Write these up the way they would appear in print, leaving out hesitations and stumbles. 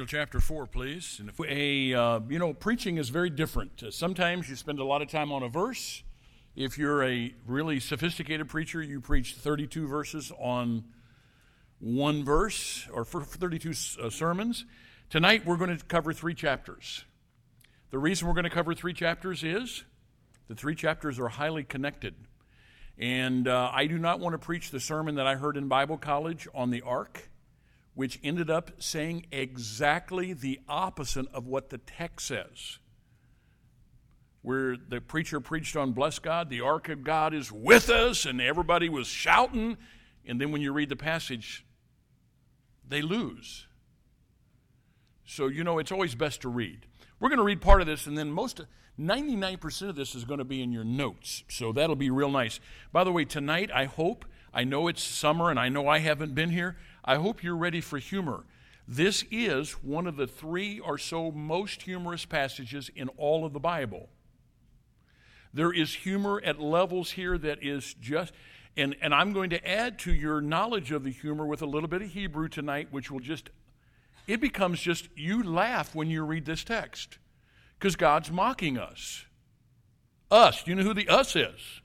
Samuel chapter 4, please. And if preaching is very different. Sometimes you spend a lot of time on a verse. If you're a really sophisticated preacher, you preach 32 verses on one verse, or for 32 sermons. Tonight we're going to cover 3 chapters. The reason we're going to cover 3 chapters is the 3 chapters are highly connected. And I do not want to preach the sermon that I heard in Bible college on the ark, which ended up saying exactly the opposite of what the text says. Where the preacher preached on bless God, the ark of God is with us, and everybody was shouting. And then when you read the passage, they lose. So, it's always best to read. We're going to read part of this, and then 99% of this is going to be in your notes. So that'll be real nice. By the way, tonight, I know it's summer, and I know I haven't been here. I hope you're ready for humor. This is one of the 3 or so most humorous passages in all of the Bible. There is humor at levels here that is just, and I'm going to add to your knowledge of the humor with a little bit of Hebrew tonight, which will it becomes just, you laugh when you read this text, because God's mocking us. Us, do you know who the us is?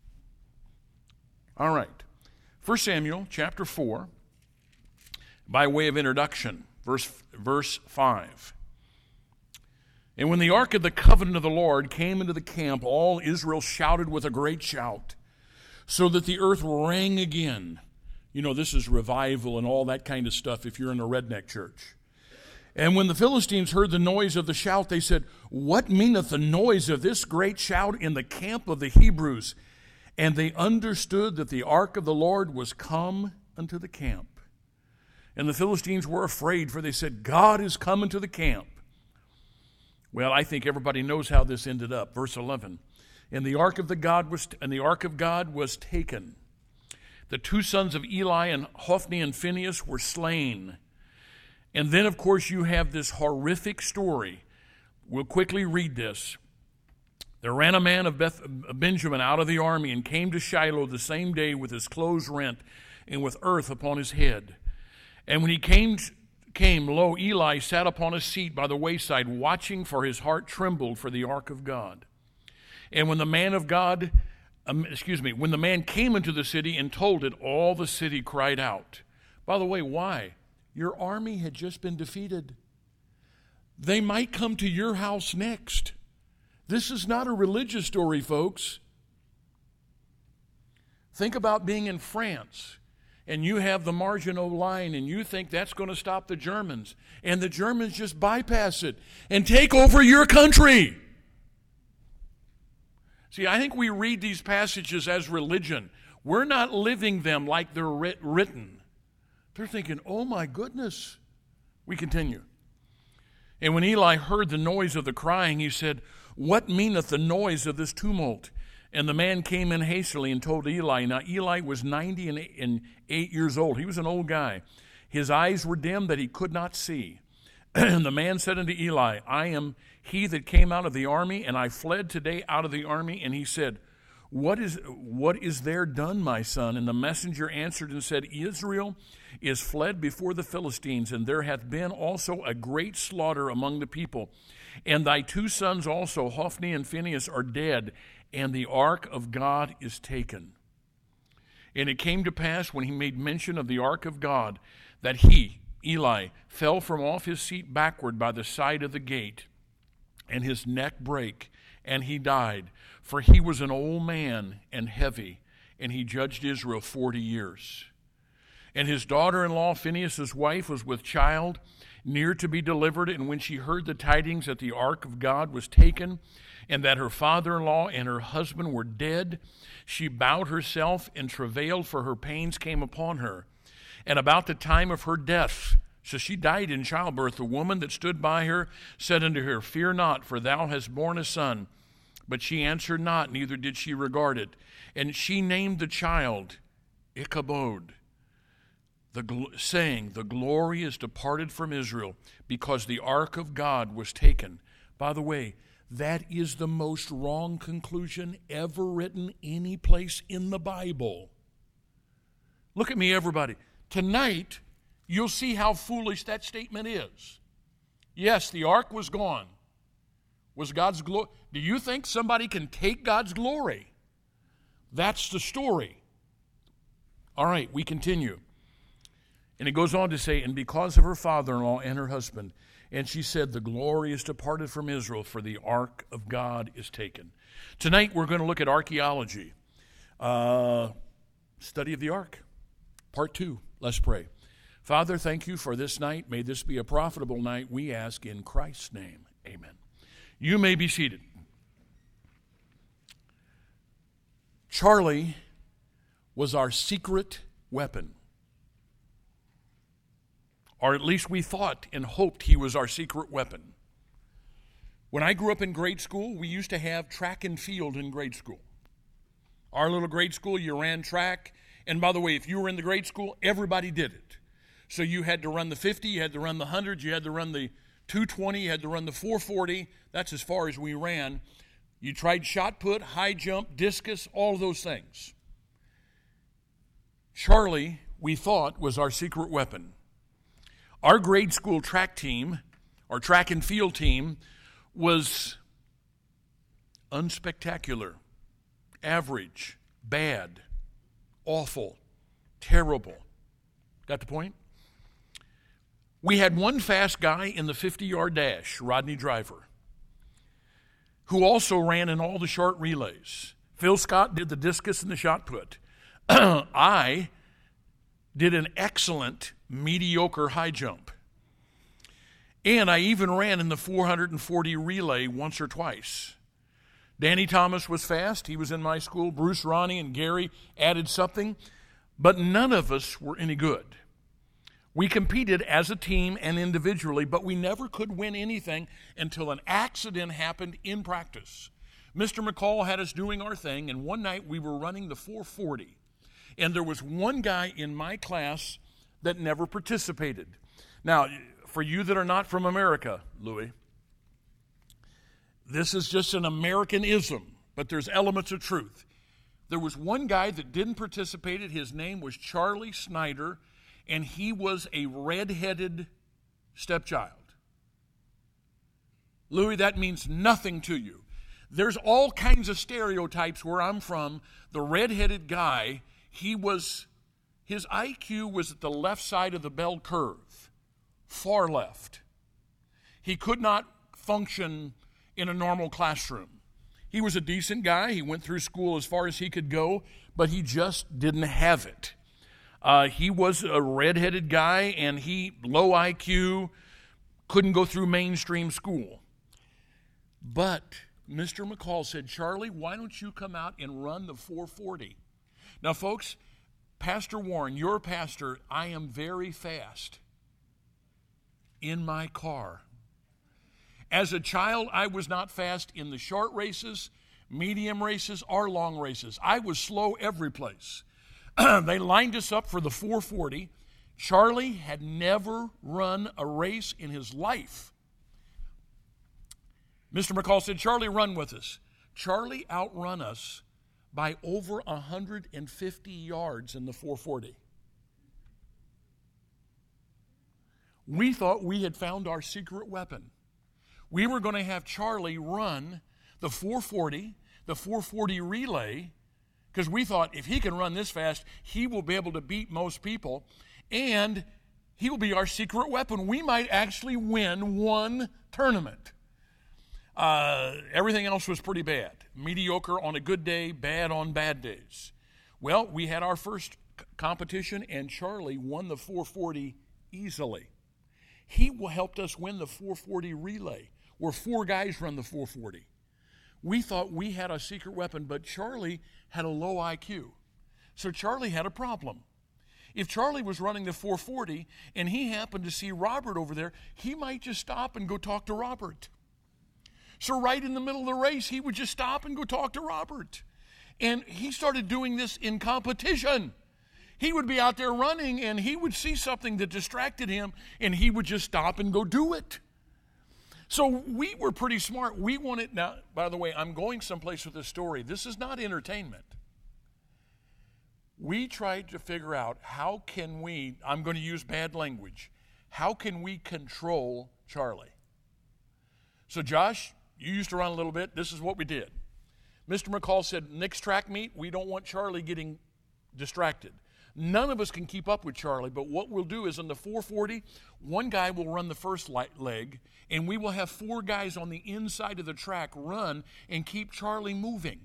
All right, 1 Samuel chapter 4. By way of introduction, verse 5. And when the ark of the covenant of the Lord came into the camp, all Israel shouted with a great shout, so that the earth rang again. This is revival and all that kind of stuff if you're in a redneck church. And when the Philistines heard the noise of the shout, they said, "What meaneth the noise of this great shout in the camp of the Hebrews?" And they understood that the ark of the Lord was come unto the camp. And the Philistines were afraid, for they said, "God is come into the camp." Well, I think everybody knows how this ended up. Verse 11. And the ark of God was taken. The 2 sons of Eli, and Hophni and Phinehas, were slain. And then, of course, you have this horrific story. We'll quickly read this. There ran a man of Benjamin out of the army and came to Shiloh the same day with his clothes rent and with earth upon his head. And when he came, lo, Eli sat upon a seat by the wayside, watching, for his heart trembled for the ark of God. And when the man came into the city and told it, all the city cried out. By the way, why? Your army had just been defeated. They might come to your house next. This is not a religious story, folks. Think about being in France, and you have the Maginot Line, and you think that's going to stop the Germans, and the Germans just bypass it and take over your country. See, I think we read these passages as religion. We're not living them like they're written. They're thinking, oh my goodness. We continue. And when Eli heard the noise of the crying, he said, "What meaneth the noise of this tumult?" And the man came in hastily and told Eli. Now Eli was 98 years old. He was an old guy. His eyes were dim that he could not see. And the man said unto Eli, "I am he that came out of the army, and I fled today out of the army." And he said, What is there done, my son? And the messenger answered and said, "Israel is fled before the Philistines, and there hath been also a great slaughter among the people. And thy 2 sons also, Hophni and Phinehas, are dead, and the ark of God is taken." And it came to pass, when he made mention of the ark of God, that he, Eli, fell from off his seat backward by the side of the gate, and his neck brake, and he died. For he was an old man and heavy, and he judged Israel 40 years. And his daughter-in-law, Phinehas' wife, was with child, near to be delivered. And when she heard the tidings that the ark of God was taken, and that her father-in-law and her husband were dead, she bowed herself and travailed, for her pains came upon her. And about the time of her death, so she died in childbirth, the woman that stood by her said unto her, "Fear not, for thou hast borne a son." But she answered not, neither did she regard it. And she named the child Ichabod, saying, "The glory is departed from Israel, because the ark of God was taken." By the way, that is the most wrong conclusion ever written any place in the Bible. Look at me, everybody. Tonight, you'll see how foolish that statement is. Yes, the ark was gone. Was God's glory? Do you think somebody can take God's glory? That's the story. All right, we continue. And it goes on to say, and because of her father-in-law and her husband, and she said, the glory is departed from Israel, for the ark of God is taken. Tonight we're going to look at archaeology. Study of the ark. Part 2. Let's pray. Father, thank you for this night. May this be a profitable night, we ask in Christ's name. Amen. You may be seated. Charlie was our secret weapon. Or at least we thought and hoped he was our secret weapon. When I grew up in grade school, we used to have track and field in grade school. Our little grade school, you ran track. And by the way, if you were in the grade school, everybody did it. So you had to run the 50, you had to run the 100, you had to run the 220, you had to run the 440. That's as far as we ran. You tried shot put, high jump, discus, all of those things. Charlie, we thought, was our secret weapon. Our grade school track team, our track and field team, was unspectacular, average, bad, awful, terrible. Got the point? We had one fast guy in the 50-yard dash, Rodney Driver, who also ran in all the short relays. Phil Scott did the discus and the shot put. I did an excellent, mediocre high jump. And I even ran in the 440 relay once or twice. Danny Thomas was fast. He was in my school. Bruce, Ronnie, and Gary added something. But none of us were any good. We competed as a team and individually, but we never could win anything until an accident happened in practice. Mr. McCall had us doing our thing, and one night we were running the 440. And there was one guy in my class that never participated. Now, for you that are not from America, Louis, this is just an Americanism, but there's elements of truth. There was one guy that didn't participate. His name was Charlie Snyder, and he was a red-headed stepchild. Louis, that means nothing to you. There's all kinds of stereotypes where I'm from. The red-headed guy, his IQ was at the left side of the bell curve, far left. He could not function in a normal classroom. He was a decent guy. He went through school as far as he could go, but he just didn't have it. He was a red-headed guy, and low IQ, couldn't go through mainstream school. But Mr. McCall said, Charlie, why don't you come out and run the 440? Now, folks, Pastor Warren, your pastor, I am very fast in my car. As a child, I was not fast in the short races, medium races, or long races. I was slow every place. They lined us up for the 440. Charlie had never run a race in his life. Mr. McCall said, Charlie, run with us. Charlie outrun us by over 150 yards in the 440. We thought we had found our secret weapon. We were going to have Charlie run the 440 relay, because we thought if he can run this fast, he will be able to beat most people, and he will be our secret weapon. We might actually win one tournament. Everything else was pretty bad. Mediocre on a good day, bad on bad days. Well, we had our first competition, and Charlie won the 440 easily. He helped us win the 440 relay, where 4 guys run the 440. We thought we had a secret weapon, but Charlie had a low IQ. So Charlie had a problem. If Charlie was running the 440 and he happened to see Robert over there, he might just stop and go talk to Robert. So right in the middle of the race, he would just stop and go talk to Robert. And he started doing this in competition. He would be out there running, and he would see something that distracted him, and he would just stop and go do it. So we were pretty smart. We wanted, now, by the way, I'm going someplace with this story. This is not entertainment. We tried to figure out I'm going to use bad language, how can we control Charlie? So Josh, you used to run a little bit. This is what we did. Mr. McCall said, next track meet, we don't want Charlie getting distracted. None of us can keep up with Charlie, but what we'll do is on the 440, one guy will run the first leg, and we will have 4 guys on the inside of the track run and keep Charlie moving.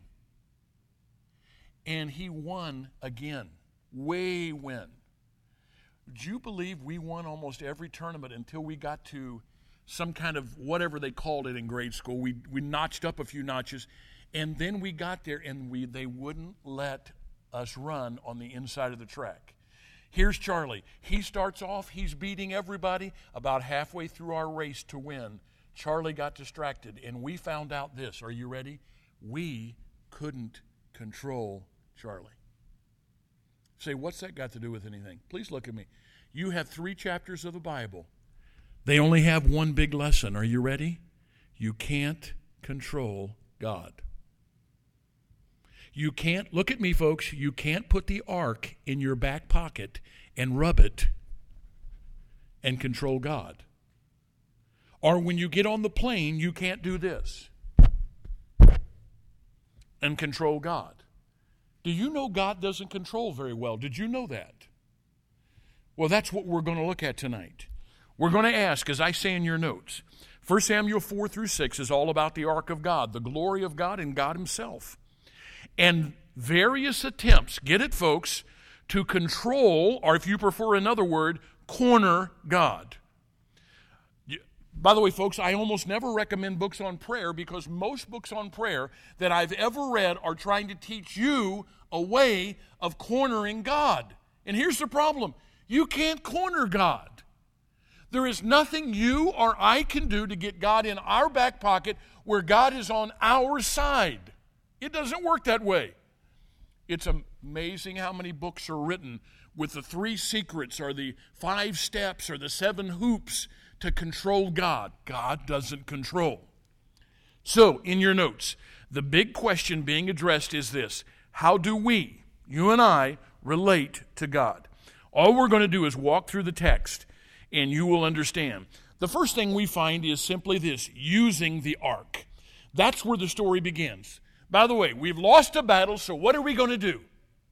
And he won again. Way win. Would you believe we won almost every tournament until we got to some kind of whatever they called it in grade school? We notched up a few notches, and then we got there, and they wouldn't let us run on the inside of the track. Here's Charlie. He starts off, he's beating everybody. About halfway through our race to win, Charlie got distracted, and we found out this. Are you ready? We couldn't control Charlie. Say, what's that got to do with anything? Please look at me. You have 3 chapters of the Bible. They only have one big lesson. Are you ready? You can't control God. You can't, look at me, folks, you can't put the ark in your back pocket and rub it and control God. Or when you get on the plane, you can't do this and control God. Do you know God doesn't control very well? Did you know that? Well, that's what we're going to look at tonight. We're going to ask, as I say in your notes, 1 Samuel 4 through 6 is all about the ark of God, the glory of God and God himself. And various attempts, get it, folks, to control, or if you prefer another word, corner God. By the way, folks, I almost never recommend books on prayer because most books on prayer that I've ever read are trying to teach you a way of cornering God. And here's the problem. You can't corner God. There is nothing you or I can do to get God in our back pocket where God is on our side. It doesn't work that way. It's amazing how many books are written with the 3 secrets or the 5 steps or the 7 hoops to control God. God doesn't control. So, in your notes, the big question being addressed is this. How do we, you and I, relate to God? All we're going to do is walk through the text, and you will understand. The first thing we find is simply this, using the ark. That's where the story begins. By the way, we've lost a battle, so what are we going to do?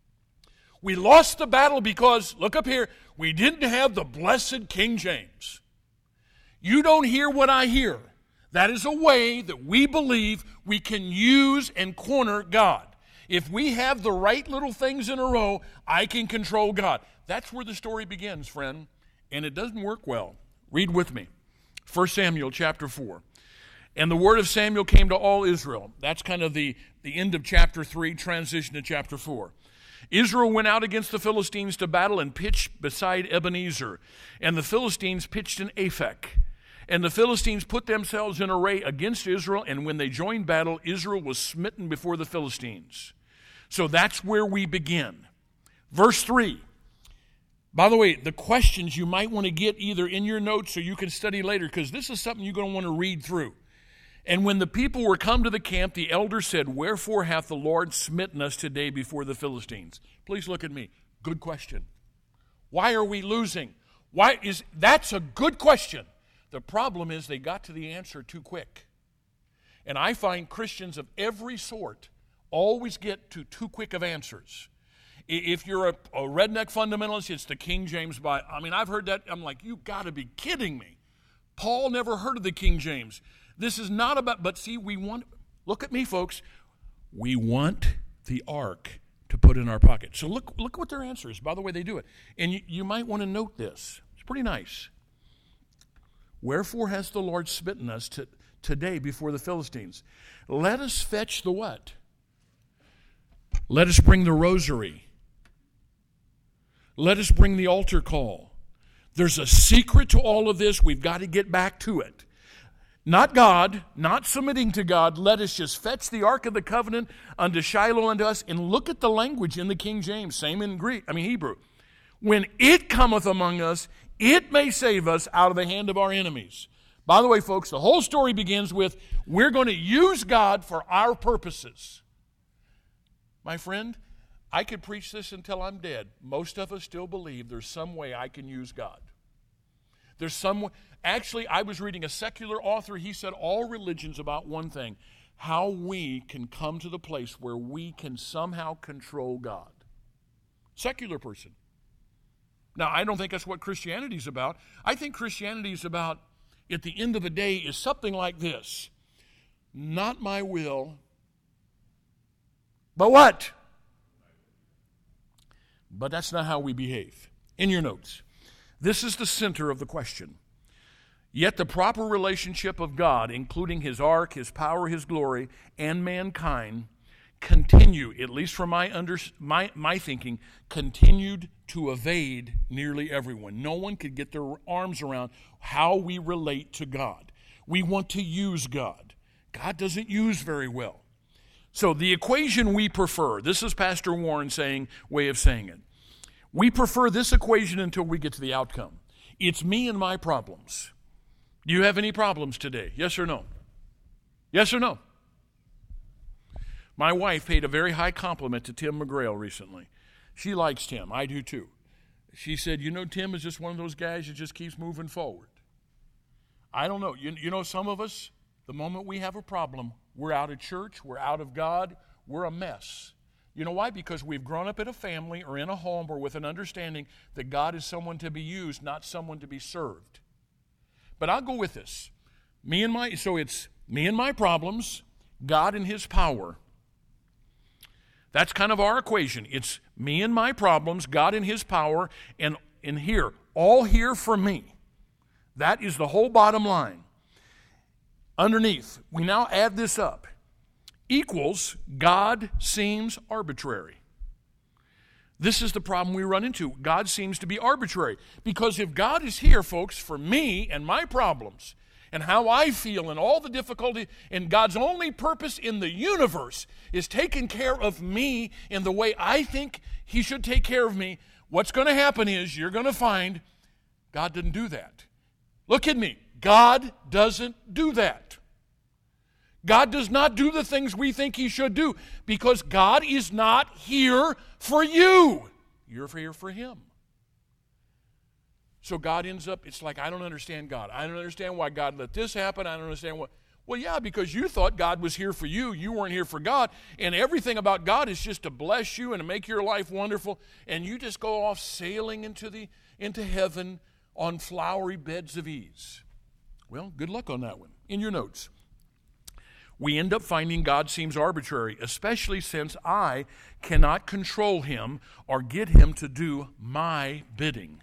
We lost the battle because, look up here, we didn't have the blessed King James. You don't hear what I hear. That is a way that we believe we can use and corner God. If we have the right little things in a row, I can control God. That's where the story begins, friend, and it doesn't work well. Read with me. 1 Samuel chapter 4. And the word of Samuel came to all Israel. That's kind of the end of chapter 3, transition to chapter 4. Israel went out against the Philistines to battle and pitched beside Ebenezer. And the Philistines pitched in Aphek. And the Philistines put themselves in array against Israel. And when they joined battle, Israel was smitten before the Philistines. So that's where we begin. Verse 3. By the way, the questions you might want to get either in your notes or you can study later because this is something you're going to want to read through. And when the people were come to the camp, the elder said, Wherefore hath the Lord smitten us today before the Philistines? Please look at me. Good question. Why are we losing? That's a good question. The problem is they got to the answer too quick. And I find Christians of every sort always get to too quick of answers. If you're a redneck fundamentalist, it's the King James Bible. I mean, I've heard that. I'm like, you got to be kidding me. Paul never heard of the King James. This is not about, but see, look at me, folks. We want the ark to put in our pocket. So look what their answer is. By the way, they do it. And you might want to note this. It's pretty nice. Wherefore has the Lord smitten us today before the Philistines? Let us fetch the what? Let us bring the rosary. Let us bring the altar call. There's a secret to all of this. We've got to get back to it. Not God, not submitting to God. Let us just fetch the Ark of the Covenant unto Shiloh unto us. And look at the language in the King James, same in Hebrew. When it cometh among us, it may save us out of the hand of our enemies. By the way, folks, the whole story begins with, we're going to use God for our purposes. My friend, I could preach this until I'm dead. Most of us still believe there's some way I can use God. There's some way. Actually, I was reading a secular author. He said all religion's about one thing: how we can come to the place where we can somehow control God. Secular person. Now, I don't think that's what Christianity's about. I think Christianity is about, at the end of the day, is something like this: not my will, but what? But that's not how we behave. In your notes, this is the center of the question. Yet the proper relationship of God, including His ark, His power, His glory, and mankind, continue, at least from my thinking, continued to evade nearly everyone. No one could get their arms around how we relate to God. We want to use God. God doesn't use very well. So the equation we prefer, this is Pastor Warren's way of saying it. We prefer this equation until we get to the outcome. It's me and my problems. Do you have any problems today? Yes or no? Yes or no? My wife paid a very high compliment to Tim McGrail recently. She likes Tim. I do too. She said, Tim is just one of those guys that just keeps moving forward. I don't know. You know, some of us, the moment we have a problem, we're out of church, we're out of God, we're a mess. You know why? Because we've grown up in a family or in a home or with an understanding that God is someone to be used, not someone to be served. But I'll go with this. So it's me and my problems, God and His power. That's kind of our equation. It's me and my problems, God and His power, and here, all here for me. That is the whole bottom line. Underneath, we now add this up. Equals God seems arbitrary. This is the problem we run into. God seems to be arbitrary. Because if God is here, folks, for me and my problems and how I feel and all the difficulty, and God's only purpose in the universe is taking care of me in the way I think He should take care of me, what's going to happen is you're going to find God didn't do that. Look at me. God doesn't do that. God does not do the things we think He should do because God is not here for you. You're here for Him. So God ends up, it's like, I don't understand God. I don't understand why God let this happen. I don't understand what. Well, yeah, because you thought God was here for you. You weren't here for God. And everything about God is just to bless you and to make your life wonderful. And you just go off sailing into heaven on flowery beds of ease. Well, good luck on that one. In your notes. We end up finding God seems arbitrary, especially since I cannot control Him or get Him to do my bidding.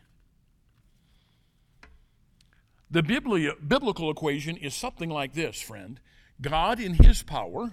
The biblical equation is something like this, friend. God in His power.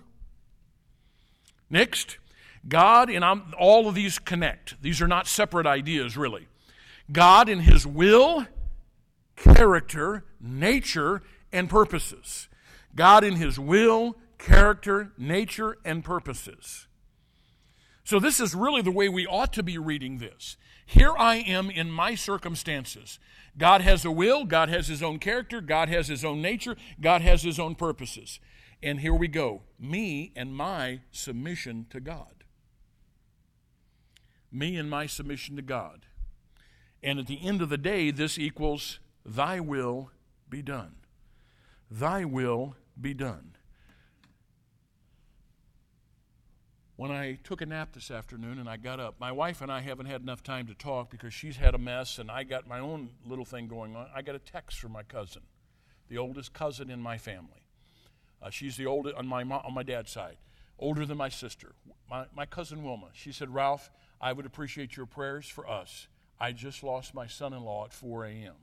Next, God and all of these connect. These are not separate ideas, really. God in His will, character, nature, and purposes. God in His will, character, nature, and purposes. So this is really the way we ought to be reading this. Here I am in my circumstances. God has a will, God has His own character, God has His own nature, God has His own purposes. And here we go. Me and my submission to God. Me and my submission to God. And at the end of the day, this equals Thy will be done. Thy will be done. When I took a nap this afternoon and I got up, my wife and I haven't had enough time to talk because she's had a mess and I got my own little thing going on. I got a text from my cousin, the oldest cousin in my family. She's the oldest on my dad's side, older than my sister. My cousin Wilma. She said, Ralph, I would appreciate your prayers for us. I just lost my son-in-law at 4 a.m.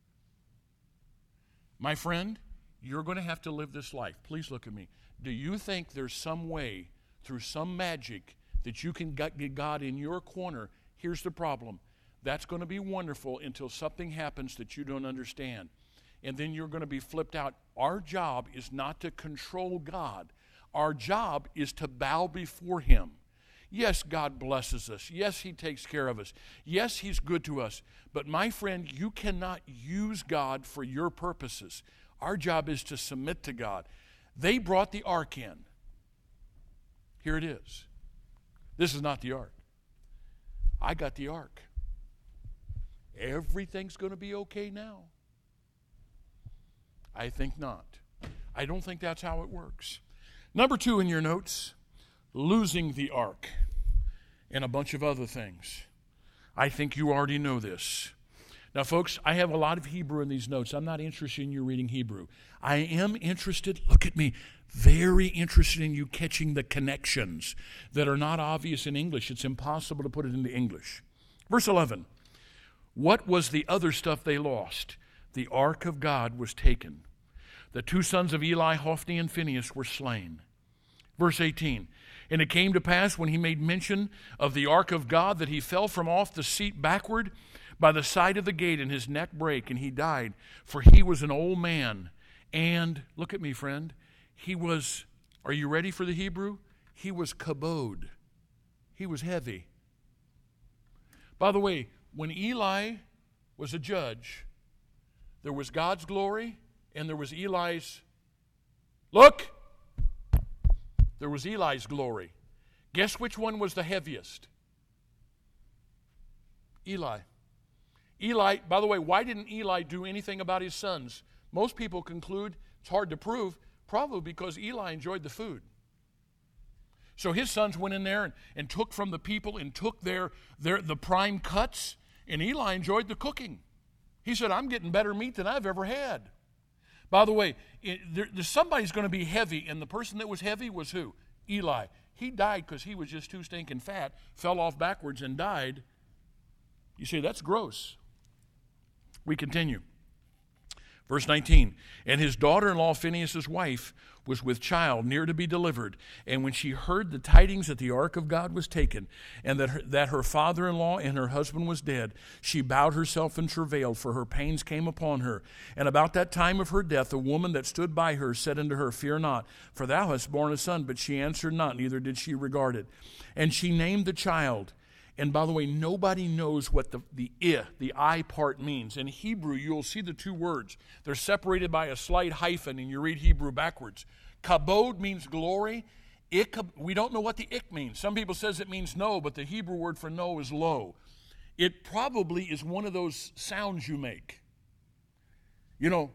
My friend, you're going to have to live this life. Please look at me. Do you think there's some way, through some magic, that you can get God in your corner? Here's the problem. That's going to be wonderful until something happens that you don't understand. And then you're going to be flipped out. Our job is not to control God. Our job is to bow before Him. Yes, God blesses us. Yes, He takes care of us. Yes, He's good to us. But my friend, you cannot use God for your purposes. Our job is to submit to God. They brought the ark in. Here it is. This is not the ark. I got the ark. Everything's going to be okay now. I think not. I don't think that's how it works. Number 2 in your notes, losing the ark and a bunch of other things. I think you already know this. Now, folks, I have a lot of Hebrew in these notes. I'm not interested in you reading Hebrew. I am interested, look at me, very interested in you catching the connections that are not obvious in English. It's impossible to put it into English. Verse 11, what was the other stuff they lost? The ark of God was taken. The 2 sons of Eli, Hophni and Phinehas, were slain. Verse 18, and it came to pass when he made mention of the ark of God that he fell from off the seat backward by the side of the gate, and his neck brake, and he died, for he was an old man. And, look at me, friend, he was, are you ready for the Hebrew? He was kabod. He was heavy. By the way, when Eli was a judge, there was God's glory, and there was Eli's, look, there was Eli's glory. Guess which one was the heaviest? Eli. Eli, by the way, why didn't Eli do anything about his sons? Most people conclude, it's hard to prove, probably because Eli enjoyed the food. So his sons went in there and took from the people and took the prime cuts, and Eli enjoyed the cooking. He said, I'm getting better meat than I've ever had. By the way, somebody's going to be heavy, and the person that was heavy was who? Eli. He died because he was just too stinking fat, fell off backwards and died. You say, that's gross. We continue. Verse 19, and his daughter-in-law Phinehas' wife was with child, near to be delivered. And when she heard the tidings that the ark of God was taken, and that her father-in-law and her husband was dead, she bowed herself and travailed, for her pains came upon her. And about that time of her death, a woman that stood by her said unto her, fear not, for thou hast borne a son. But she answered not, neither did she regard it. And she named the child. And by the way, nobody knows what the I part means. In Hebrew, you'll see the 2 words. They're separated by a slight hyphen, and you read Hebrew backwards. Kabod means glory. We don't know what the ik means. Some people says it means no, but the Hebrew word for no is low. It probably is one of those sounds you make. You know,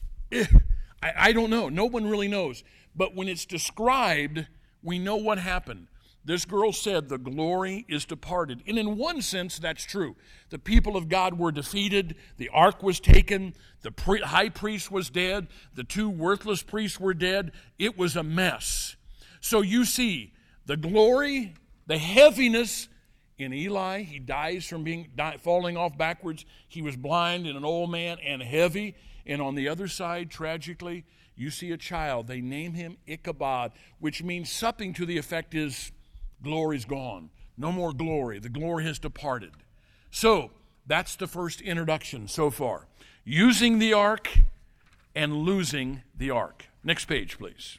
I don't know. No one really knows. But when it's described, we know what happened. This girl said, the glory is departed. And in one sense, that's true. The people of God were defeated. The ark was taken. The high priest was dead. The 2 worthless priests were dead. It was a mess. So you see, the glory, the heaviness in Eli. He dies from falling off backwards. He was blind and an old man and heavy. And on the other side, tragically, you see a child. They name him Ichabod, which means something to the effect is, glory's gone. No more glory. The glory has departed. So, that's the first introduction so far. Using the ark and losing the ark. Next page, please.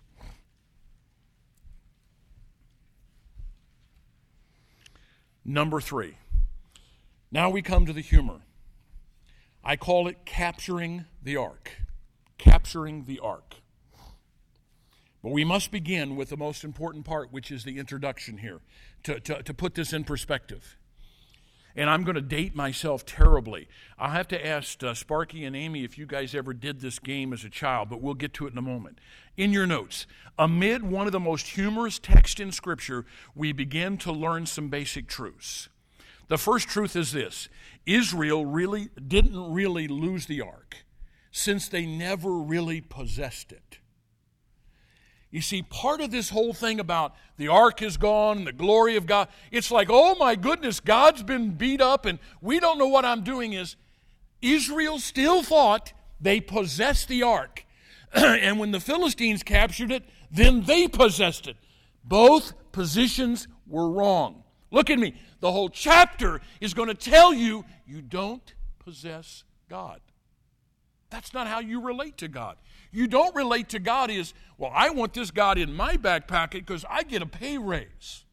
Number 3. Now we come to the humor. I call it capturing the ark. Capturing the ark. But we must begin with the most important part, which is the introduction here, to put this in perspective. And I'm going to date myself terribly. I'll have to ask Sparky and Amy if you guys ever did this game as a child, but we'll get to it in a moment. In your notes, amid one of the most humorous texts in Scripture, we begin to learn some basic truths. The first truth is this: Israel didn't really lose the ark, since they never really possessed it. You see, part of this whole thing about the ark is gone and the glory of God, it's like, oh my goodness, God's been beat up and we don't know what I'm doing is, Israel still thought they possessed the ark. And when the Philistines captured it, then they possessed it. Both positions were wrong. Look at me. The whole chapter is going to tell you, you don't possess God. That's not how you relate to God. You don't relate to God as, well, I want this God in my back pocket because I get a pay raise.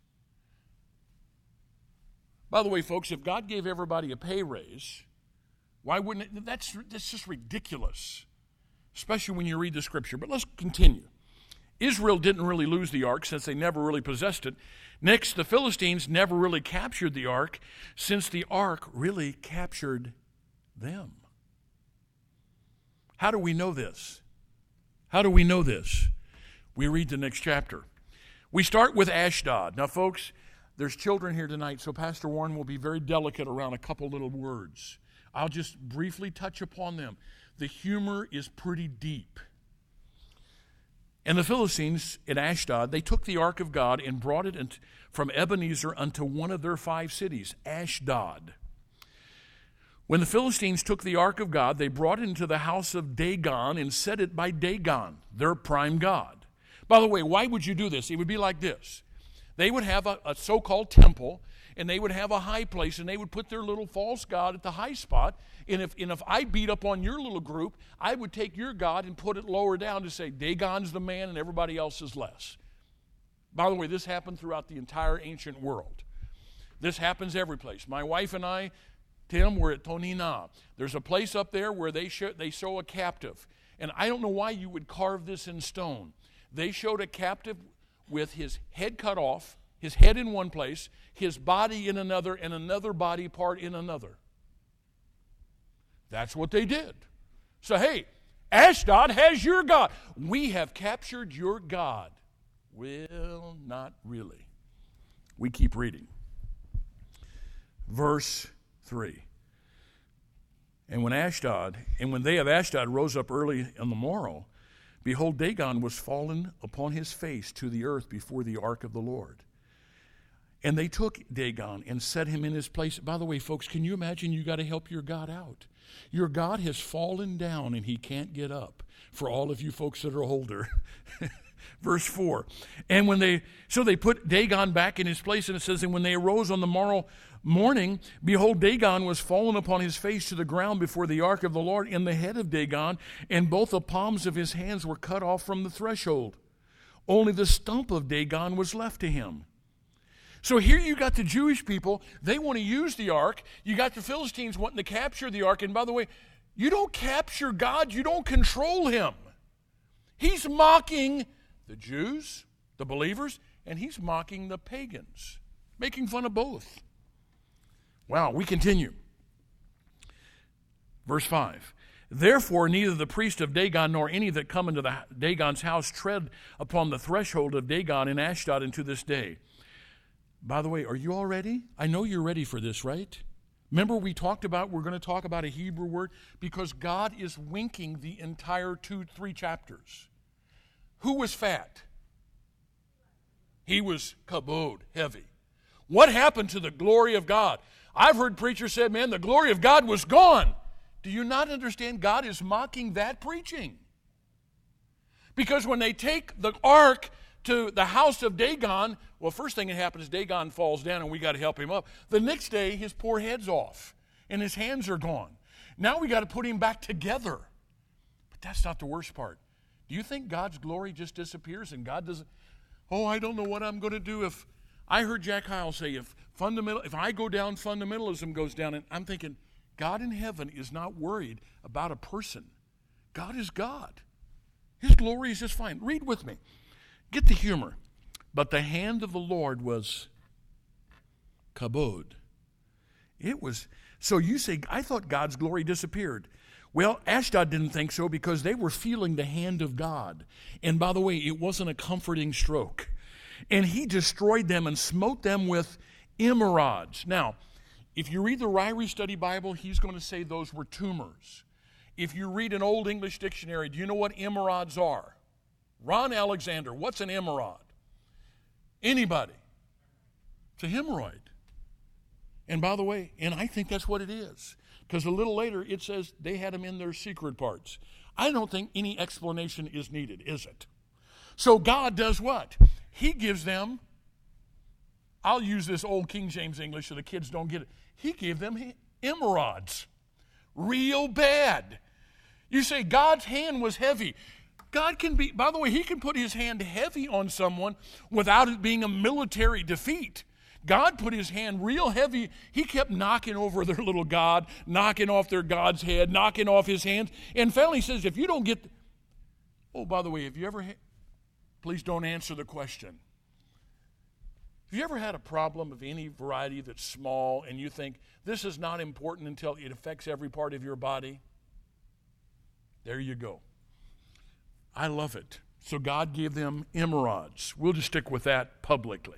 By the way, folks, if God gave everybody a pay raise, why wouldn't it? That's just ridiculous, especially when you read the Scripture. But let's continue. Israel didn't really lose the ark since they never really possessed it. Next, the Philistines never really captured the ark since the ark really captured them. How do we know this? How do we know this? We read the next chapter. We start with Ashdod. Now, folks, there's children here tonight, so Pastor Warren will be very delicate around a couple little words. I'll just briefly touch upon them. The humor is pretty deep. And the Philistines in Ashdod, they took the ark of God and brought it from Ebenezer unto one of their 5 cities, Ashdod. When the Philistines took the ark of God, they brought it into the house of Dagon and set it by Dagon, their prime god. By the way, why would you do this? It would be like this. They would have a so-called temple, and they would have a high place, and they would put their little false god at the high spot. And if I beat up on your little group, I would take your god and put it lower down to say Dagon's the man and everybody else is less. By the way, this happened throughout the entire ancient world. This happens every place. My wife and I, Tim, we're at Tonina. There's a place up there where they show a captive. And I don't know why you would carve this in stone. They showed a captive with his head cut off, his head in one place, his body in another, and another body part in another. That's what they did. So, hey, Ashdod has your God. We have captured your God. Well, not really. We keep reading. Verse 3. And when they of Ashdod rose up early on the morrow, behold, Dagon was fallen upon his face to the earth before the ark of the Lord. And they took Dagon and set him in his place. By the way, folks, can you imagine you got to help your God out? Your God has fallen down and he can't get up. For all of you folks that are older. Verse 4. And they put Dagon back in his place, and it says, and when they arose on the morning, behold, Dagon was fallen upon his face to the ground before the ark of the Lord, and the head of Dagon and both the palms of his hands were cut off from the threshold. Only the stump of Dagon was left to him. So here you got the Jewish people, they want to use the ark. You got the Philistines wanting to capture the ark. And by the way, you don't capture God, you don't control him. He's mocking the Jews, the believers, and he's mocking the pagans, making fun of both. Wow, we continue. Verse 5. Therefore, neither the priest of Dagon nor any that come into Dagon's house tread upon the threshold of Dagon in Ashdod unto this day. By the way, are you all ready? I know you're ready for this, right? Remember we're going to talk about a Hebrew word because God is winking the entire 2-3 chapters. Who was fat? He was kabod, heavy. What happened to the glory of God? I've heard preachers say, man, the glory of God was gone. Do you not understand? God is mocking that preaching. Because when they take the ark to the house of Dagon, well, first thing that happens is Dagon falls down and we got to help him up. The next day, his poor head's off and his hands are gone. Now we got to put him back together. But that's not the worst part. Do you think God's glory just disappears and God doesn't? Oh, I don't know what I'm going to do if I heard Jack Hyles say if I go down, fundamentalism goes down. And I'm thinking, God in heaven is not worried about a person. God is God. His glory is just fine. Read with me. Get the humor. But the hand of the Lord was kabod. It was, so you say, I thought God's glory disappeared. Well, Ashdod didn't think so because they were feeling the hand of God. And by the way, it wasn't a comforting stroke. And he destroyed them and smote them with emerods. Now, if you read the Ryrie Study Bible, he's going to say those were tumors. If you read an Old English dictionary, do you know what emerods are? Ron Alexander, what's an emerod? Anybody? It's a hemorrhoid. And by the way, and I think that's what it is. Because a little later it says they had them in their secret parts. I don't think any explanation is needed, is it? So God does what? He gives them, I'll use this old King James English so the kids don't get it. He gave them emerods. Real bad. You say God's hand was heavy. God can be, by the way, he can put his hand heavy on someone without it being a military defeat. God put his hand real heavy. He kept knocking over their little god, knocking off their god's head, knocking off his hands. And finally he says, if you don't get, oh, by the way, have you ever, please don't answer the question. Have you ever had a problem of any variety that's small and you think this is not important until it affects every part of your body? There you go. I love it. So God gave them emerods. We'll just stick with that publicly.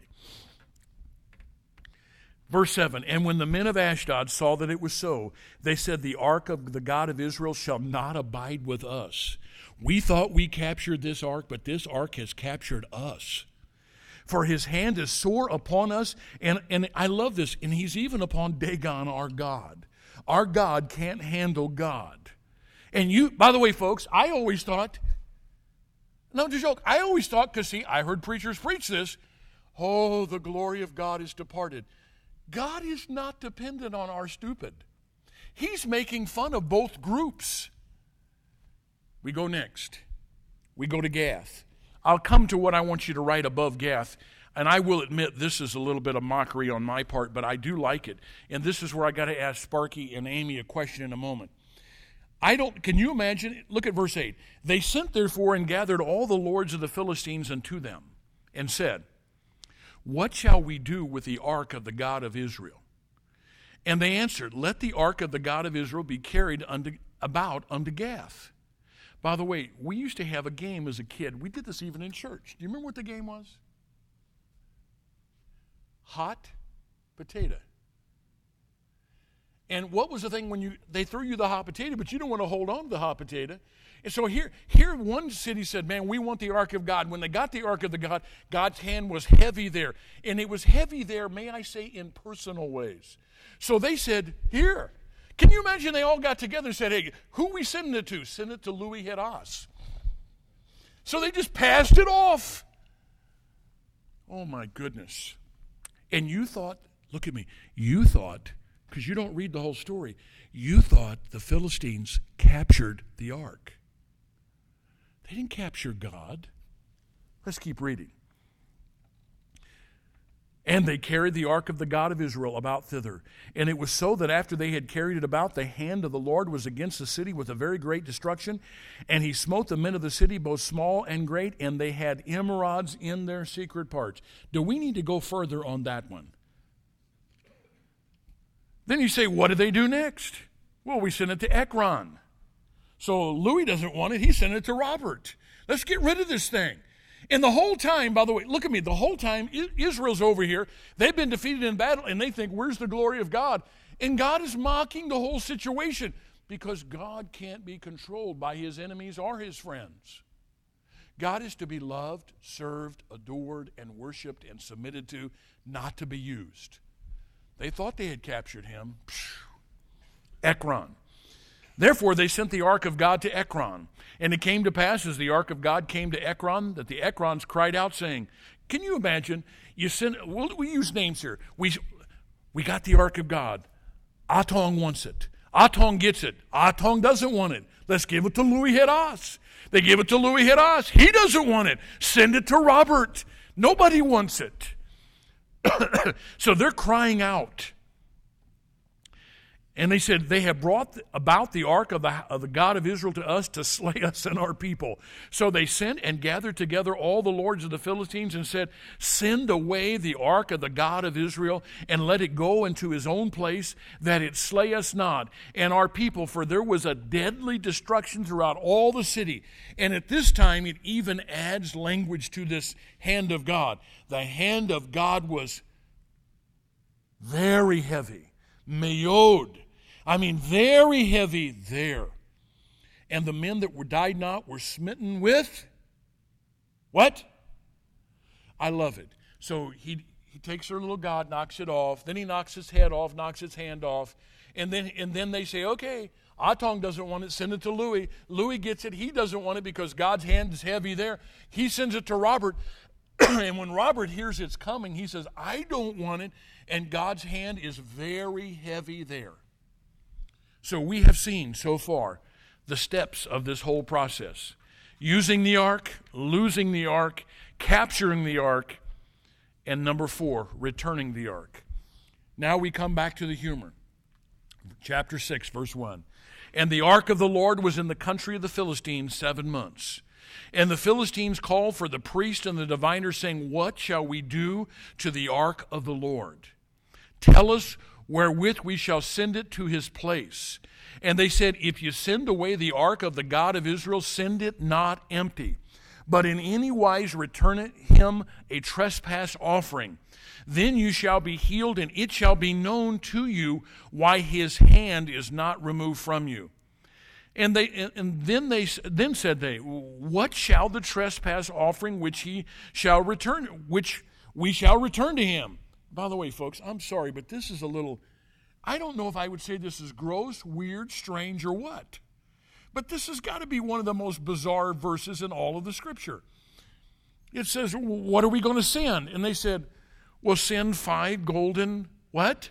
Verse 7, and when the men of Ashdod saw that it was so, they said, the ark of the God of Israel shall not abide with us. We thought we captured this ark, but this ark has captured us. For his hand is sore upon us, and I love this, and he's even upon Dagon, our God. Our God can't handle God. And you, by the way, folks, I always thought, no, just joke, I always thought, because see, I heard preachers preach this, oh, the glory of God is departed. God is not dependent on our stupid. He's making fun of both groups. We go next. We go to Gath. I'll come to what I want you to write above Gath, and I will admit this is a little bit of mockery on my part, but I do like it. And this is where I got to ask Sparky and Amy a question in a moment. Can you imagine? Look at verse 8. They sent therefore and gathered all the lords of the Philistines unto them, and said, what shall we do with the ark of the God of Israel? And they answered, let the ark of the God of Israel be carried about unto Gath. By the way, we used to have a game as a kid. We did this even in church. Do you remember what the game was? Hot potato. And what was the thing when they threw you the hot potato, but you don't want to hold on to the hot potato. And so here one city said, man, we want the ark of God. When they got the ark of the God, God's hand was heavy there. And it was heavy there, may I say, in personal ways. So they said, here. Can you imagine they all got together and said, hey, who are we sending it to? Send it to Louis Heraas. So they just passed it off. Oh, my goodness. And you thought, look at me, you thought, because you don't read the whole story, you thought the Philistines captured the ark. They didn't capture God. Let's keep reading. And they carried the ark of the God of Israel about thither. And it was so that after they had carried it about, the hand of the Lord was against the city with a very great destruction. And he smote the men of the city, both small and great, and they had emerods in their secret parts. Do we need to go further on that one? Then you say, what do they do next? Well, we send it to Ekron. So Louis doesn't want it. He sent it to Robert. Let's get rid of this thing. And the whole time, by the way, look at me, the whole time Israel's over here. They've been defeated in battle, and they think, where's the glory of God? And God is mocking the whole situation because God can't be controlled by his enemies or his friends. God is to be loved, served, adored, and worshiped and submitted to, not to be used. They thought they had captured him. Ekron. Therefore they sent the ark of God to Ekron. And it came to pass, as the ark of God came to Ekron, that the Ekrons cried out, saying, can you imagine, we use names here. We got the ark of God. Atong wants it. Atong gets it. Atong doesn't want it. Let's give it to Louis Heraas. They give it to Louis Heraas. He doesn't want it. Send it to Robert. Nobody wants it. So they're crying out. And they said, they have brought about the ark of the God of Israel to us to slay us and our people. So they sent and gathered together all the lords of the Philistines and said, send away the ark of the God of Israel and let it go into his own place, that it slay us not and our people. For there was a deadly destruction throughout all the city. And at this time, it even adds language to this hand of God. The hand of God was very heavy. Meod. I mean, very heavy there. And the men that died not were smitten with what? I love it. So he takes their little god, knocks it off. Then he knocks his head off, knocks his hand off. And then they say, okay, Atong doesn't want it, send it to Louis. Louis gets it. He doesn't want it because God's hand is heavy there. He sends it to Robert. And when Robert hears it's coming, he says, I don't want it. And God's hand is very heavy there. So we have seen so far the steps of this whole process. Using the ark, losing the ark, capturing the ark, and number 4, returning the ark. Now we come back to the humor. Chapter 6, verse 1. And the ark of the Lord was in the country of the Philistines 7 months. And the Philistines called for the priest and the diviner, saying, what shall we do to the ark of the Lord? Tell us wherewith we shall send it to his place. And they said, if you send away the ark of the God of Israel, send it not empty, but in any wise return it him a trespass offering. Then you shall be healed, and it shall be known to you why his hand is not removed from you. And then said they, what shall the trespass offering which we shall return to him? By the way, folks, I'm sorry, but this is a little, I don't know if I would say this is gross, weird, strange, or what. But this has got to be one of the most bizarre verses in all of the Scripture. It says, what are we going to send? And they said, well, send 5 golden, what?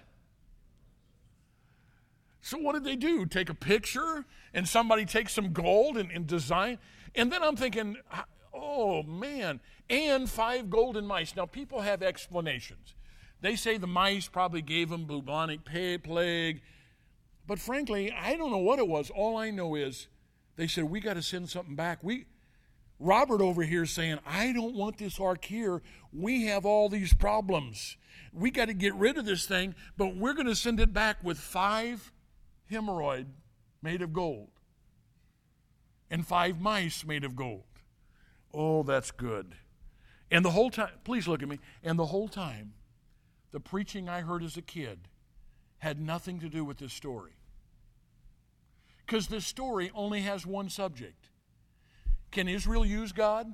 So what did they do? Take a picture and somebody takes some gold and design? And then I'm thinking, oh, man, and 5 golden mice. Now, people have explanations. They say the mice probably gave them bubonic plague. But frankly, I don't know what it was. All I know is they said, we got to send something back. Robert over here is saying, I don't want this ark here. We have all these problems. We got to get rid of this thing, but we're going to send it back with 5 hemorrhoid made of gold and 5 mice made of gold. Oh, that's good. And the whole time, please look at me, and the whole time, the preaching I heard as a kid had nothing to do with this story. Because this story only has one subject. Can Israel use God?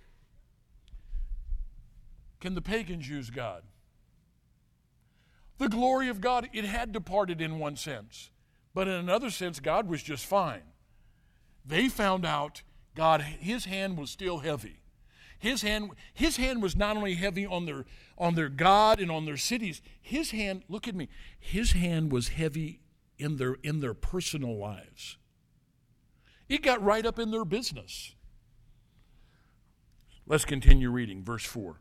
Can the pagans use God? The glory of God, it had departed in one sense. But in another sense, God was just fine. They found out God, his hand was still heavy. His hand was not only heavy on their God and on their cities. His hand, look at me, his hand was heavy in their personal lives. It got right up in their business. Let's continue reading verse 5.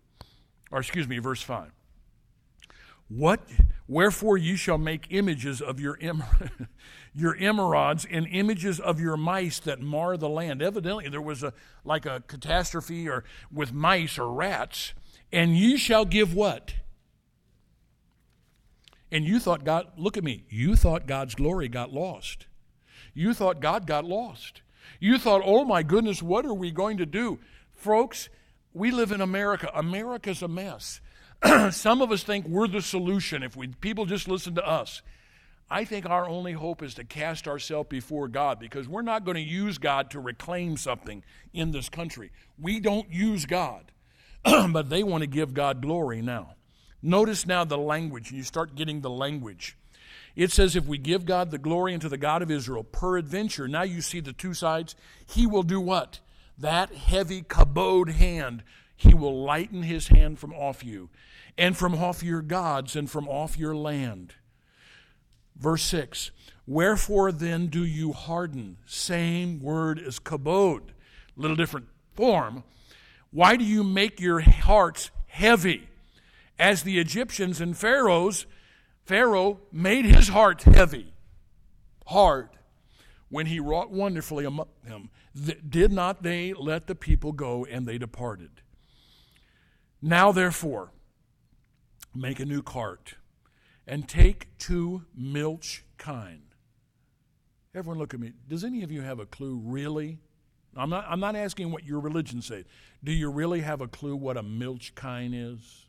Wherefore you shall make images of your emerods and images of your mice that mar the land. Evidently there was a catastrophe or with mice or rats. And you shall give what? And you thought God, look at me, you thought God's glory got lost. You thought God got lost. You thought, oh my goodness, what are we going to do? Folks, we live in America. America's a mess. Some of us think we're the solution if people just listen to us. I think our only hope is to cast ourselves before God, because we're not going to use God to reclaim something in this country. We don't use God, but they want to give God glory now. Notice now the language, and you start getting the language. It says, if we give God the glory unto the God of Israel, peradventure, now you see the two sides, he will do what? That heavy kabod hand, he will lighten his hand from off you, and from off your gods, and from off your land. Verse 6, wherefore then do you harden? Same word as kabod, little different form. Why do you make your hearts heavy? As the Egyptians and Pharaoh made his heart heavy, hard, when he wrought wonderfully among them. Did not they let the people go, and they departed? Now therefore, make a new cart, and take 2 milch kine. Everyone look at me. Does any of you have a clue, really? I'm not asking what your religion says. Do you really have a clue what a milch kine is?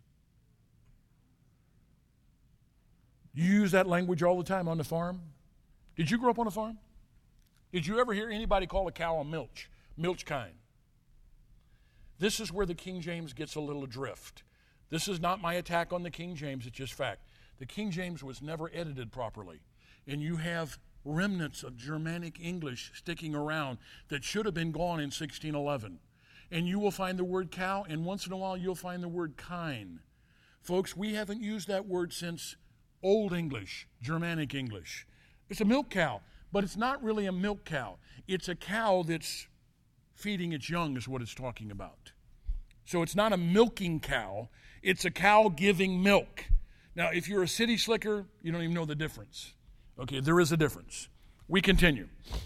You use that language all the time on the farm? Did you grow up on a farm? Did you ever hear anybody call a cow a milch kine? This is where the King James gets a little adrift. This is not my attack on the King James, it's just fact. The King James was never edited properly. And you have remnants of Germanic English sticking around that should have been gone in 1611. And you will find the word cow, and once in a while you'll find the word kine. Folks, we haven't used that word since Old English, Germanic English. It's a milk cow, but it's not really a milk cow. It's a cow that's feeding its young is what it's talking about. So it's not a milking cow. It's a cow giving milk. Now, if you're a city slicker, you don't even know the difference. Okay, there is a difference. We continue.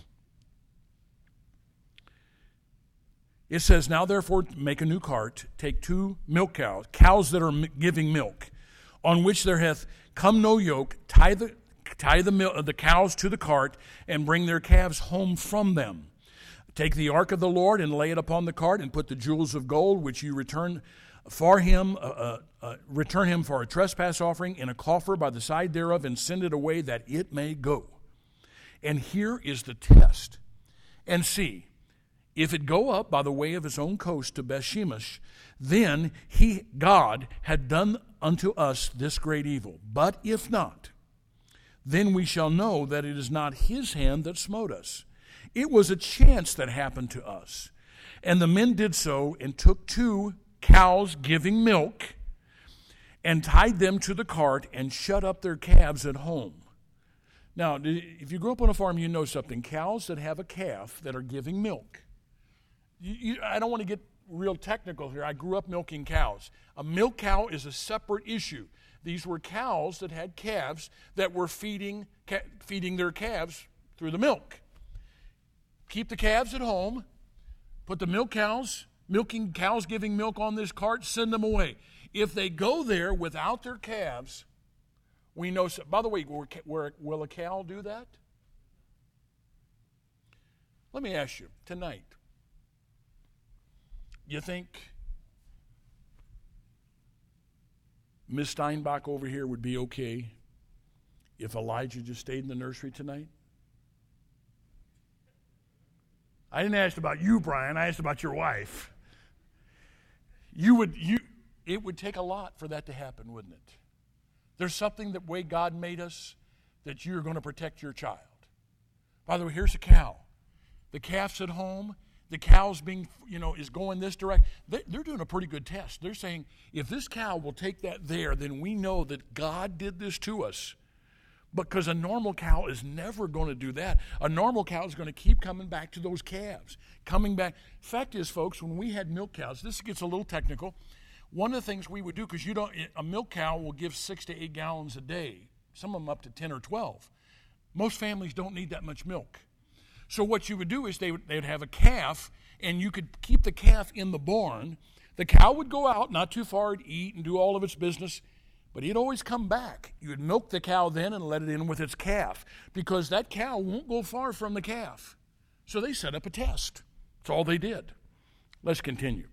It says, now therefore make a new cart, take 2 milk cows that are giving milk. on which there hath come no yoke, tie the cows to the cart, and bring their calves home from them. Take the ark of the Lord and lay it upon the cart, and put the jewels of gold which you return for him, return him for a trespass offering in a coffer by the side thereof, and send it away that it may go. And here is the test. And see, if it go up by the way of his own coast to Bethshemesh, then God had done unto us this great evil. But if not, then we shall know that it is not his hand that smote us. It was a chance that happened to us. And the men did so, and took 2 cows giving milk, and tied them to the cart, and shut up their calves at home. Now, if you grew up on a farm, you know something. Cows that have a calf that are giving milk. I don't want to get real technical here. I grew up milking cows. A milk cow is a separate issue. These were cows that had calves that were feeding their calves through the milk. Keep the calves at home, put the milking cows giving milk on this cart, send them away. If they go there without their calves, we know. By the way, will a cow do that? Let me ask you tonight. You think Miss Steinbach over here would be okay if Elijah just stayed in the nursery tonight? I didn't ask about you, Brian. I asked about your wife. It would take a lot for that to happen, wouldn't it? There's something that way God made us that you're going to protect your child. By the way, here's a cow. The calf's at home. The cow's is going this direction. They're doing a pretty good test. They're saying, if this cow will take that there, then we know that God did this to us. Because a normal cow is never going to do that. A normal cow is going to keep coming back to those calves. Coming back. Fact is, folks, when we had milk cows, this gets a little technical. One of the things we would do, because a milk cow will give 6 to 8 gallons a day. Some of them up to 10 or 12. Most families don't need that much milk. So what you would do is they would have a calf, and you could keep the calf in the barn. The cow would go out not too far to eat and do all of its business, but he'd always come back. You would milk the cow then and let it in with its calf, because that cow won't go far from the calf. So they set up a test. That's all they did. Let's continue.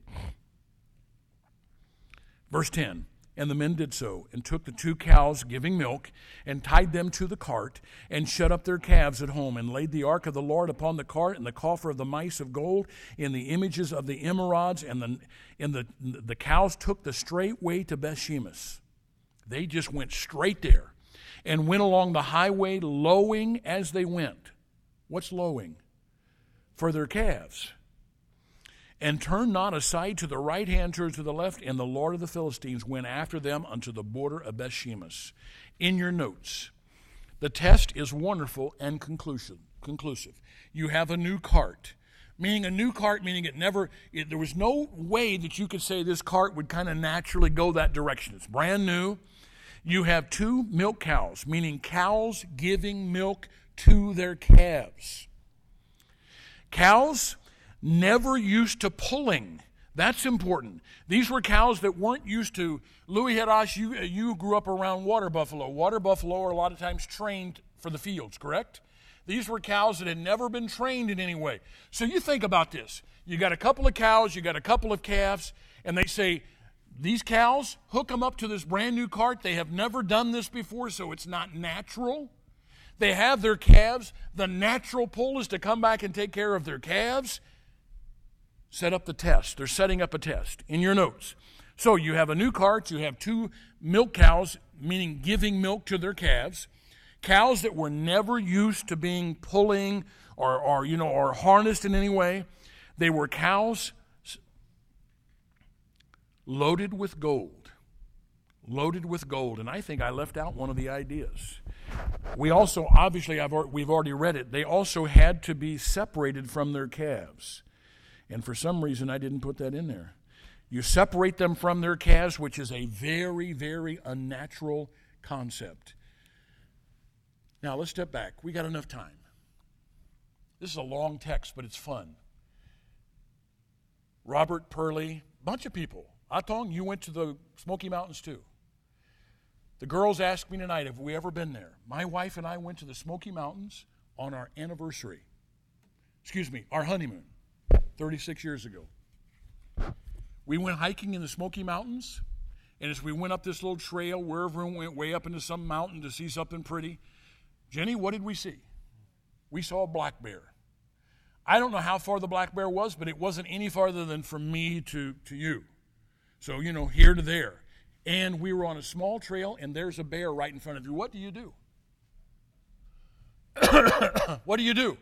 Verse 10, and the men did so, and took the 2 cows giving milk, and tied them to the cart, and shut up their calves at home, and laid the ark of the Lord upon the cart, and the coffer of the mice of gold, in the images of the emerods, and the cows took the straight way to Bethshemesh. They just went straight there, and went along the highway, lowing as they went. What's lowing? For their calves. And turned not aside to the right hand or to the left, and the Lord of the Philistines went after them unto the border of Bethshemesh. In your notes, the test is wonderful and conclusive. You have a new cart. Meaning a new cart, meaning there was no way that you could say this cart would kind of naturally go that direction. It's brand new. You have 2 milk cows, meaning cows giving milk to their calves. Cows never used to pulling. That's important. These were cows that weren't used to. Louis Herash, you grew up around water buffalo. Water buffalo are a lot of times trained for the fields, correct? These were cows that had never been trained in any way. So you think about this. You got a couple of cows, you got a couple of calves, and they say, these cows, hook them up to this brand new cart. They have never done this before, so it's not natural. They have their calves. The natural pull is to come back and take care of their calves. Set up the test. They're setting up a test in your notes. So you have a new cart. You have 2 milk cows, meaning giving milk to their calves. Cows that were never used to being pulling or harnessed in any way. They were cows loaded with gold. Loaded with gold. And I think I left out one of the ideas. We also, obviously, we've already read it. They also had to be separated from their calves. And for some reason, I didn't put that in there. You separate them from their calves, which is a very, very unnatural concept. Now, let's step back. We got enough time. This is a long text, but it's fun. Robert Purley, bunch of people. Atong, you went to the Smoky Mountains too. The girls asked me tonight, have we ever been there? My wife and I went to the Smoky Mountains on our anniversary. Our honeymoon, 36 years ago. We went hiking in the Smoky Mountains, and as we went up this little trail, wherever we went, way up into some mountain to see something pretty, Jenny, what did we see? We saw a black bear. I don't know how far the black bear was, but it wasn't any farther than from me to you. So, here to there. And we were on a small trail, and there's a bear right in front of you. What do you do? What do you do?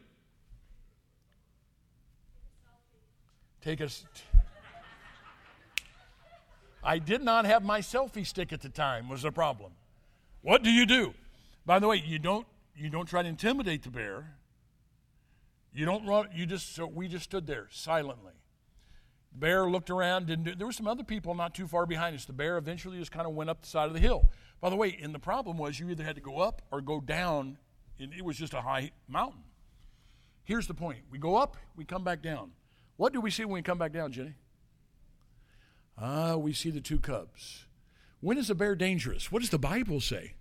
I did not have my selfie stick at the time, was the problem. What do you do? By the way, you don't try to intimidate the bear. You don't run. We just stood there silently. The bear looked around. There were some other people not too far behind us. The bear eventually just kind of went up the side of the hill. By the way, and the problem was you either had to go up or go down. And it was just a high mountain. Here's the point. We go up, we come back down. What do we see when we come back down, Jenny? We see the two cubs. When is a bear dangerous? What does the Bible say?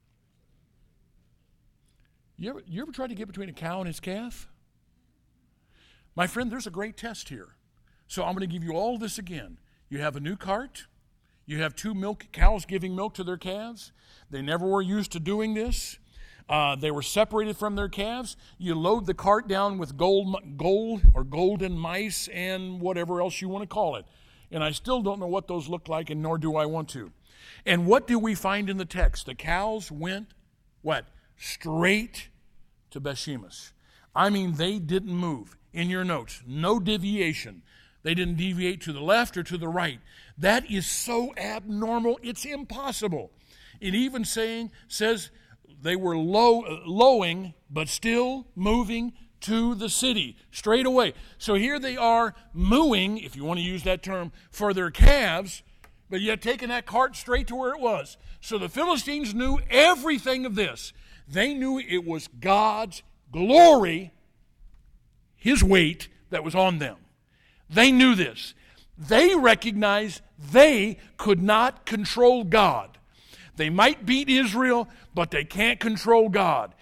You ever tried to get between a cow and its calf? My friend, there's a great test here. So I'm going to give you all this again. You have a new cart. You have two cows giving milk to their calves. They never were used to doing this. They were separated from their calves. You load the cart down with gold or golden mice and whatever else you want to call it. And I still don't know what those look like, and nor do I want to. And what do we find in the text? The cows went, what? Straight to Bethshemesh. I mean, they didn't move. In your notes, no deviation. They didn't deviate to the left or to the right. That is so abnormal, it's impossible. It even says they were lowing, but still moving to the city straight away. So here they are mooing, if you want to use that term, for their calves, but yet taking that cart straight to where it was. So the Philistines knew everything of this. They knew it was God's glory, His weight, that was on them. They knew this. They recognized they could not control God. They might beat Israel, but they can't control God.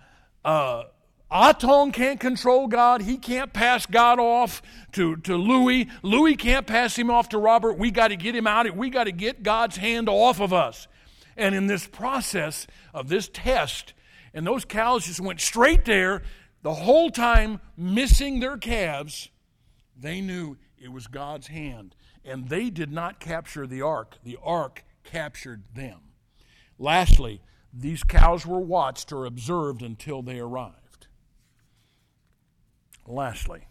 Aton can't control God. He can't pass God off to Louis. Louis can't pass him off to Robert. We got to get him out. We got to get God's hand off of us. And in this process of this test, and those cows just went straight there, the whole time missing their calves, they knew it was God's hand. And they did not capture the ark. The ark captured them. Lastly, these cows were watched or observed until they arrived. Lastly,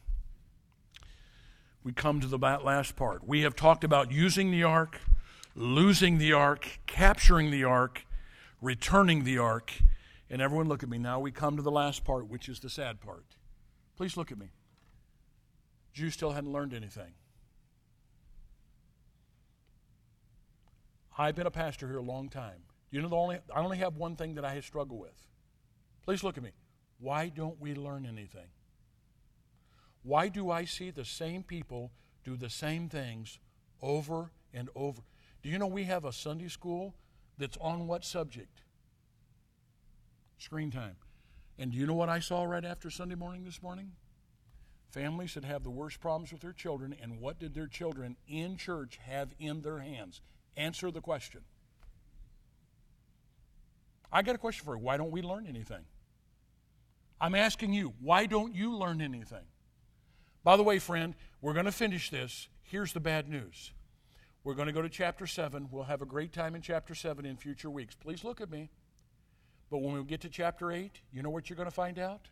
we come to the last part. We have talked about using the ark, losing the ark, capturing the ark, returning the ark. And everyone look at me. Now we come to the last part, which is the sad part. Please look at me. Jews still hadn't learned anything. I've been a pastor here a long time. You know, I only have one thing that I struggle with. Please look at me. Why don't we learn anything? Why do I see the same people do the same things over and over? Do you know we have a Sunday school that's on what subject? Screen time. And do you know what I saw right after Sunday morning this morning? Families that have the worst problems with their children, and what did their children in church have in their hands? Answer the question. I got a question for you. Why don't we learn anything? I'm asking you, why don't you learn anything? By the way, friend, we're going to finish this. Here's the bad news. We're going to go to chapter 7. We'll have a great time in chapter 7 in future weeks. Please look at me. But when we get to chapter 8, you know what you're going to find out?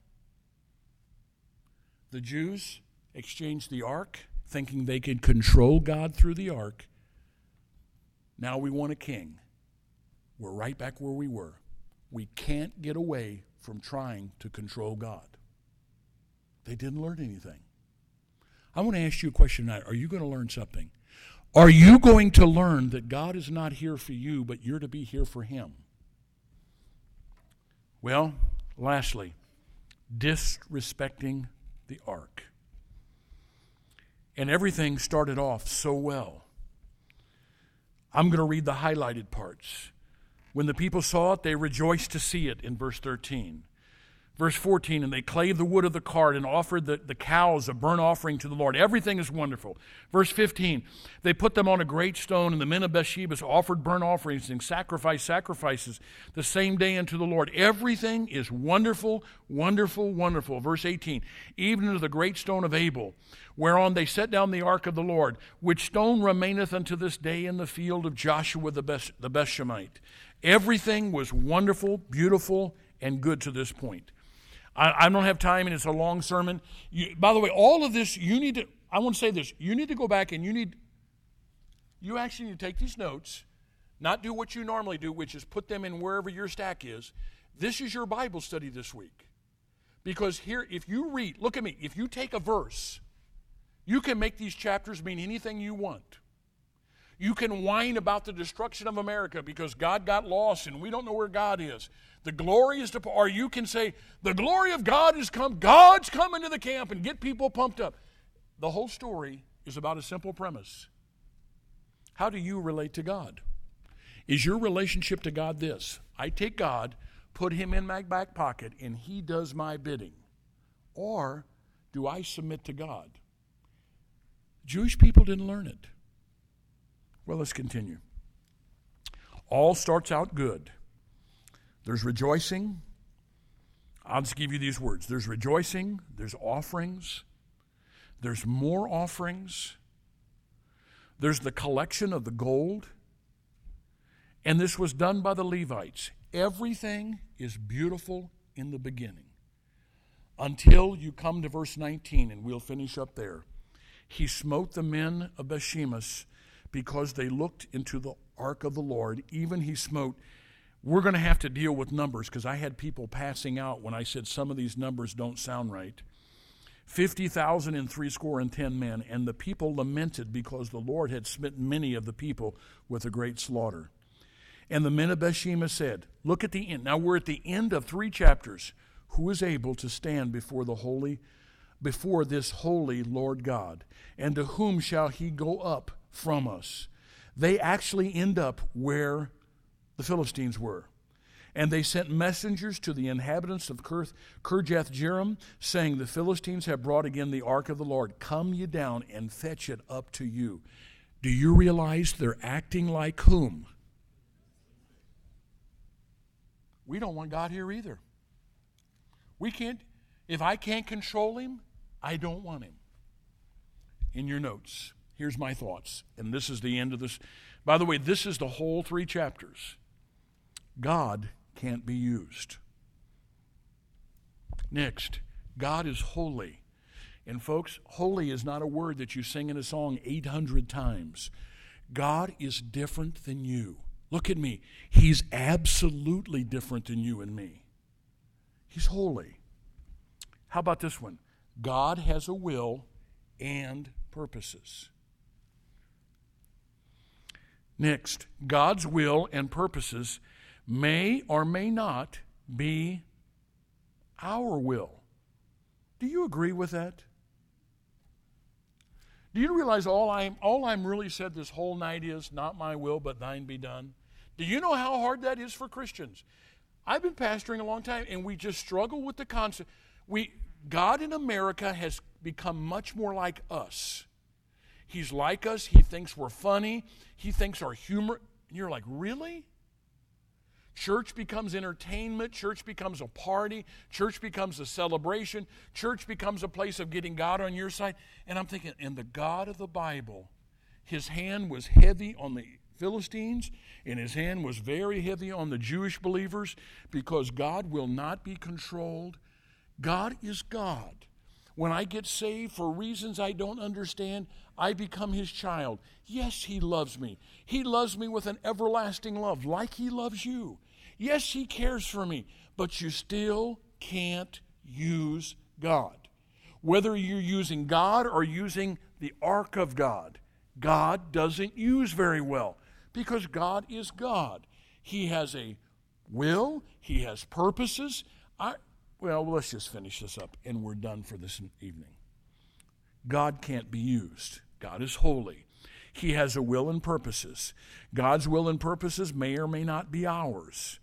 The Jews exchanged the ark, thinking they could control God through the ark. Now we want a king. We're right back where we were. We can't get away from trying to control God. They didn't learn anything. I want to ask you a question tonight. Are you going to learn something? Are you going to learn that God is not here for you, but you're to be here for Him? Well, lastly, disrespecting the ark. And everything started off so well. I'm going to read the highlighted parts. When the people saw it, they rejoiced to see it in verse 13. Verse 14, and they clave the wood of the cart and offered the cows a burnt offering to the Lord. Everything is wonderful. Verse 15, they put them on a great stone, and the men of Bathsheba offered burnt offerings and sacrificed sacrifices the same day unto the Lord. Everything is wonderful, wonderful, wonderful. Verse 18, even unto the great stone of Abel, whereon they set down the ark of the Lord, which stone remaineth unto this day in the field of Joshua the Bethshemite. Everything was wonderful, beautiful, and good to this point. I don't have time, and it's a long sermon. By the way, all of this, I want to say this, you need to go back and you actually need to take these notes, not do what you normally do, which is put them in wherever your stack is. This is your Bible study this week. Because here, if you read, look at me, if you take a verse, you can make these chapters mean anything you want. You can whine about the destruction of America because God got lost and we don't know where God is. The glory is or you can say, the glory of God has come. God's come into the camp, and get people pumped up. The whole story is about a simple premise. How do you relate to God? Is your relationship to God this? I take God, put him in my back pocket, and he does my bidding. Or do I submit to God? Jewish people didn't learn it. Well, let's continue. All starts out good. There's rejoicing. I'll just give you these words. There's rejoicing. There's offerings. There's more offerings. There's the collection of the gold. And this was done by the Levites. Everything is beautiful in the beginning. Until you come to verse 19, and we'll finish up there. He smote the men of Bethshemesh because they looked into the ark of the Lord. Even he smote. We're going to have to deal with numbers because I had people passing out when I said some of these numbers don't sound right. 50,000 and 70 men, and the people lamented because the Lord had smitten many of the people with a great slaughter. And the men of Bethshemesh said, look at the end. Now we're at the end of 3 chapters. Who is able to stand before this holy Lord God? And to whom shall he go up from us? They actually end up where the Philistines were. And they sent messengers to the inhabitants of Kirjath-jearim, saying, the Philistines have brought again the ark of the Lord. Come ye down and fetch it up to you. Do you realize they're acting like whom? We don't want God here either. We can't, if I can't control him, I don't want him. In your notes, here's my thoughts. And this is the end of this. By the way, this is the whole 3 chapters. God can't be used. Next, God is holy. And folks, holy is not a word that you sing in a song 800 times. God is different than you. Look at me. He's absolutely different than you and me. He's holy. How about this one? God has a will and purposes. Next, God's will and purposes may or may not be our will. Do you agree with that? Do you realize all I'm really said this whole night is, not my will, but thine be done? Do you know how hard that is for Christians? I've been pastoring a long time, and we just struggle with the concept. God in America has become much more like us. He's like us. He thinks we're funny. He thinks our humor. And you're like, really? Church becomes entertainment. Church becomes a party. Church becomes a celebration. Church becomes a place of getting God on your side. And I'm thinking, and the God of the Bible, his hand was heavy on the Philistines, and his hand was very heavy on the Jewish believers, because God will not be controlled. God is God. When I get saved for reasons I don't understand, I become his child. Yes, he loves me. He loves me with an everlasting love, like he loves you. Yes, he cares for me, but you still can't use God. Whether you're using God or using the ark of God, God doesn't use very well, because God is God. He has a will. He has purposes. Well, let's just finish this up, and we're done for this evening. God can't be used. God is holy. He has a will and purposes. God's will and purposes may or may not be ours.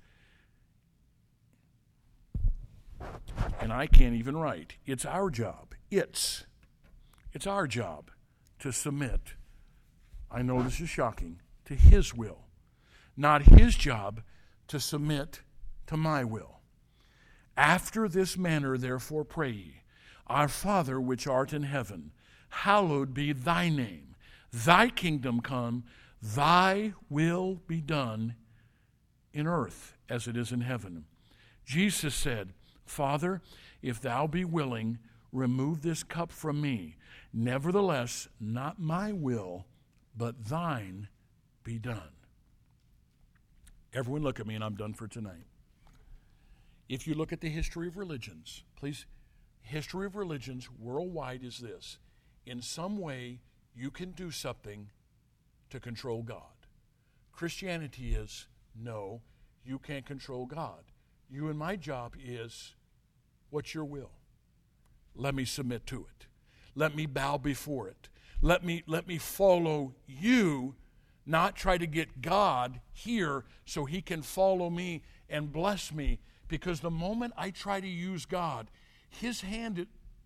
And I can't even write. It's our job. It's our job to submit, I know this is shocking, to His will. Not His job to submit to my will. After this manner, therefore, pray ye, Our Father which art in heaven, hallowed be thy name. Thy kingdom come, thy will be done in earth as it is in heaven. Jesus said, Father, if thou be willing, remove this cup from me. Nevertheless, not my will, but thine be done. Everyone look at me, and I'm done for tonight. If you look at the history of religions, please, history of religions worldwide is this. In some way, you can do something to control God. Christianity is, no, you can't control God. You and my job is, what's your will? Let me submit to it. Let me bow before it. Let me follow you, not try to get God here so He can follow me and bless me. Because the moment I try to use God, His hand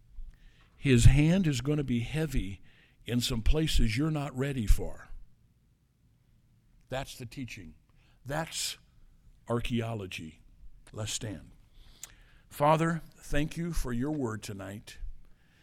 is going to be heavy in some places you're not ready for. That's the teaching. That's archaeology. Let's stand. Father, thank you for your word tonight.